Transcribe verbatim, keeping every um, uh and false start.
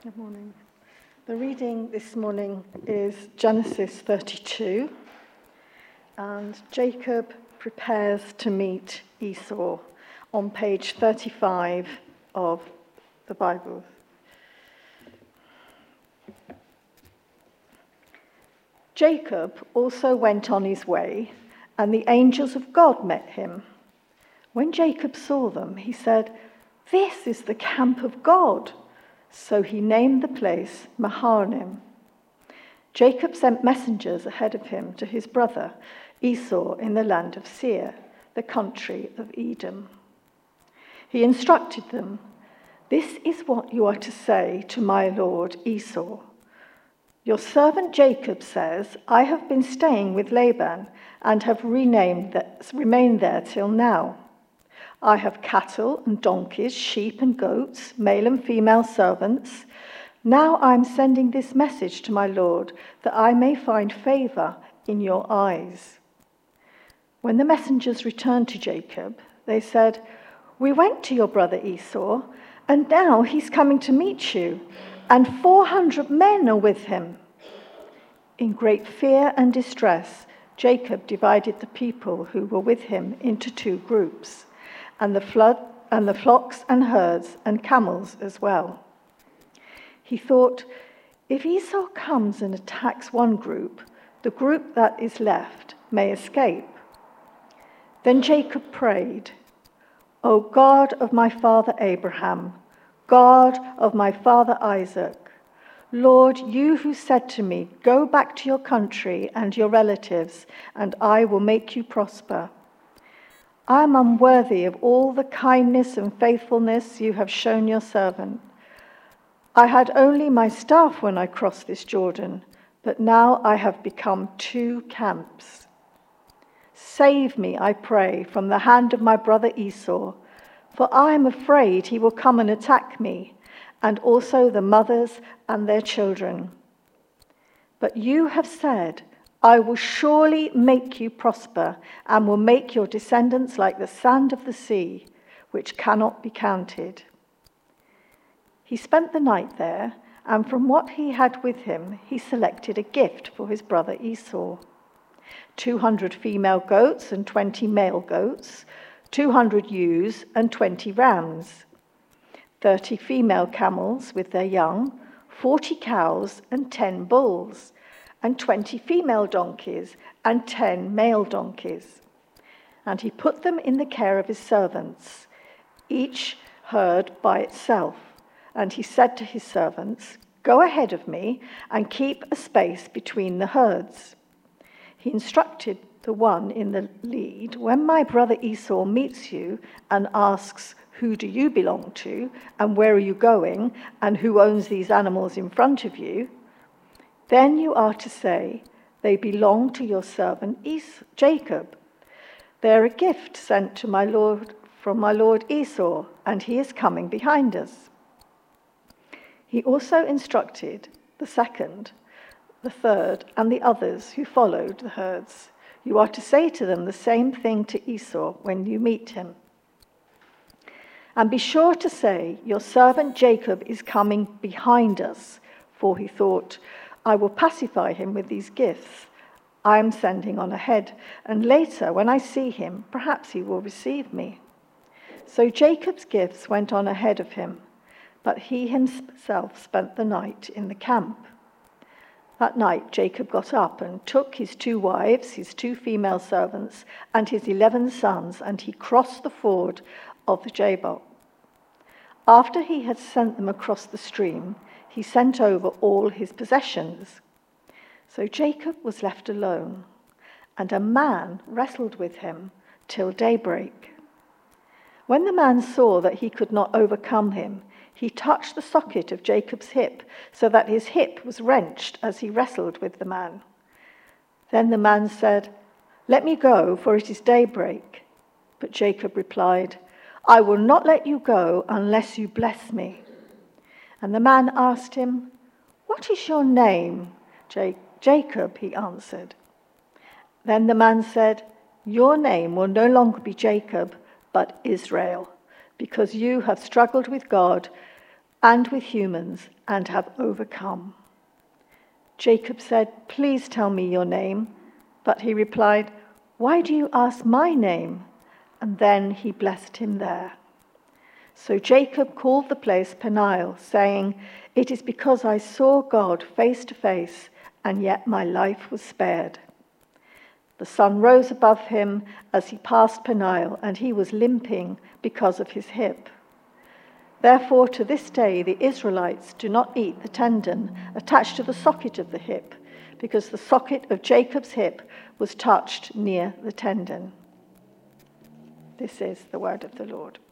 Good morning. The reading this morning is Genesis thirty-two, and Jacob prepares to meet Esau on page thirty-five of the Bible. Jacob also went on his way, and the angels of God met him. When Jacob saw them, he said, "This is the camp of God." So he named the place Mahanaim. Jacob sent messengers ahead of him to his brother Esau in the land of Seir, the country of Edom. He instructed them, "This is what you are to say to my lord Esau. Your servant Jacob says, I have been staying with Laban and have renamed that, remained there till now. I have cattle and donkeys, sheep and goats, male and female servants. Now I am sending this message to my lord, that I may find favor in your eyes." When the messengers returned to Jacob, they said, "We went to your brother Esau, and now he's coming to meet you, and four hundred men are with him." In great fear and distress, Jacob divided the people who were with him into two groups, and the flood and the flocks and herds and camels as well. He thought, if Esau comes and attacks one group, the group that is left may escape. Then Jacob prayed, "O God of my father Abraham, God of my father Isaac, Lord, you who said to me, 'Go back to your country and your relatives, and I will make you prosper.' I am unworthy of all the kindness and faithfulness you have shown your servant. I had only my staff when I crossed this Jordan, but now I have become two camps. Save me, I pray, from the hand of my brother Esau, for I am afraid he will come and attack me, and also the mothers and their children. But you have said, I will surely make you prosper and will make your descendants like the sand of the sea, which cannot be counted." He spent the night there, and from what he had with him, he selected a gift for his brother Esau. two hundred female goats and twenty male goats, two hundred ewes and twenty rams, thirty female camels with their young, forty cows and ten bulls, and twenty female donkeys and ten male donkeys. And he put them in the care of his servants, each herd by itself. And he said to his servants, "Go ahead of me and keep a space between the herds." He instructed the one in the lead, "When my brother Esau meets you and asks, 'Who do you belong to, and where are you going, and who owns these animals in front of you?' then you are to say, 'They belong to your servant es- Jacob. They're a gift sent to my lord from my lord Esau, and he is coming behind us." He also instructed the second, the third, and the others who followed the herds, "You are to say to them the same thing to Esau when you meet him. And be sure to say, 'Your servant Jacob is coming behind us,' for he thought, 'I will pacify him with these gifts I am sending on ahead, and later, when I see him, perhaps he will receive me.' So Jacob's gifts went on ahead of him, but he himself spent the night in the camp. That night Jacob got up and took his two wives, his two female servants, and his eleven sons, and he crossed the ford of the Jabbok. After he had sent them across the stream, he sent over all his possessions. So Jacob was left alone, and a man wrestled with him till daybreak. When the man saw that he could not overcome him, he touched the socket of Jacob's hip, so that his hip was wrenched as he wrestled with the man. Then the man said, "Let me go, for it is daybreak." But Jacob replied, "I will not let you go unless you bless me." And the man asked him, "What is your name?" "Jacob," he answered. Then the man said, "Your name will no longer be Jacob, but Israel, because you have struggled with God and with humans, and have overcome." Jacob said, "Please tell me your name." But he replied, "Why do you ask my name?" And then he blessed him there. So Jacob called the place Peniel, saying, "It is because I saw God face to face, and yet my life was spared." The sun rose above him as he passed Peniel, and he was limping because of his hip. Therefore, to this day, the Israelites do not eat the tendon attached to the socket of the hip, because the socket of Jacob's hip was touched near the tendon. This is the word of the Lord.